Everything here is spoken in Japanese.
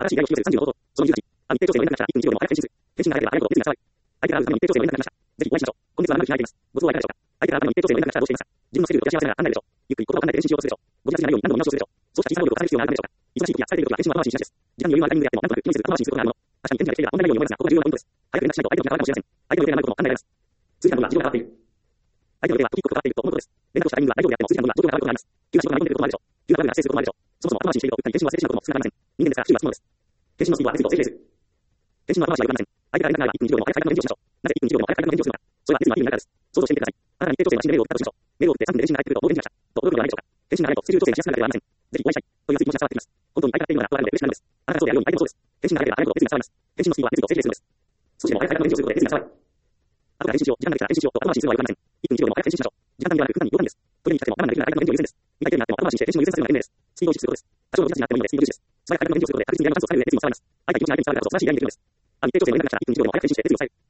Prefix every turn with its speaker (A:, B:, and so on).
A: 新しい依頼を引き寄せる30の方法。その28、日程調整の連絡者、1分1秒でも早く返信する。返信が早ければ早いほど別になさい。相手から会うための日程調整の連絡が来ました。ぜひお会いしましょう。今月は長く開いています。ご都合はいかがでしょうか。相手から会うための日程調整の連絡が来ました。どうしていますか。自分のスケジュールと照らし合わせなら案内でしょう。ゆっくり言葉を考えて練習しようとするでしょう。ご自立しないように何度も見直しをするでしょう。そうした小さな労力を重ねる必要があるためでしょうか。忙しい時や疲れている時は返信の後回しにしがちです。時間に余裕のあるタイミングであってもなんとなく気にする後回しにすることがあるもの。確かに返事が来ていれば問題ないように思いますが、ここが重要なポイントです。早く連絡しないと相手の気が変わるかもしれません。相手の予定がないことも考えられます。通知欄は時刻が変わっている。相手の予定は時刻が変わっていると思うことです。連絡をしたタイミングは大丈夫であっても通知欄は状況が変わることがあります。急な仕事が舞い込んでくることもあるでしょう。急なトラブルが発生することもあるでしょう。そもそも後回しにしているとうっかり返信を忘れてしまうことも少なくありません。人間ですから主は不可能です。返信のスピードは別にと正規です。返信の後回しはよくありません。相手から連絡があれば1分1秒でも早く回答の返事をしましょう。なぜ1分1秒でも早く回答の返事をするのか。それは別に相手になるからです。想像してみてください。あなたに日程調整の新メールを送ったとしましょう。メールを送って3分で返信が返ってくると、もう返事が来た。と驚くのではないでしょうか。返信がないとスケジュール調整しやすくなるのではありません。ぜひお会いしたい。というツイートが伝わってきます。本当に相手が来ているのが分かるので嬉しくなるんです。あなたがそうであるように相手もそうです。返信が早ければ早いほど別に伝わります。返信のスピードは別にと正規でするんです。少しでも早く回答の返事をすることで別に伝わる。後から返信しよう。時間ができたら返信しようと後回しにするのはよくありません。1分1秒でも早く返信しましょう。時間短ではなく、普段に要点です。トイレに来たくても我慢ができない相手の返事を優先です。見たい手になっても後回しにして返信を優先させるのが賢明です。スピードを重視することです。多少の時差になってもいいのでスピード重視です。素早く相手の返事をすることで確実に依頼の数を下げる上で別にも伝わります。相手が気持ちに相手に伝わるからこそ素晴らしい依頼にできるのです。日程調整の連絡が来たら1分1秒でも早く返信して別に伝える。